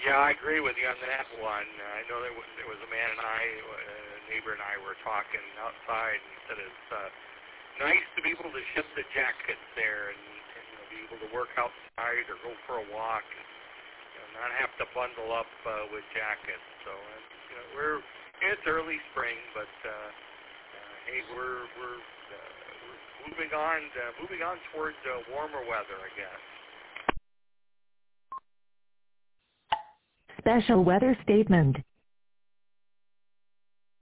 Yeah, I agree with you on that one. I know there was a man and I, a neighbor and I were talking outside, and he said it's nice to be able to ship the jackets there and be able to work outside or go for a walk and not have to bundle up with jackets. So it's early spring, but hey, we're moving on towards warmer weather, I guess. Special weather statement.